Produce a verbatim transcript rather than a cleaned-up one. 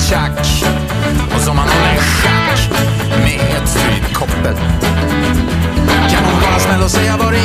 tjack och som man håller i schack med ett strypkoppel. Kan hon vara snäll och säga vad det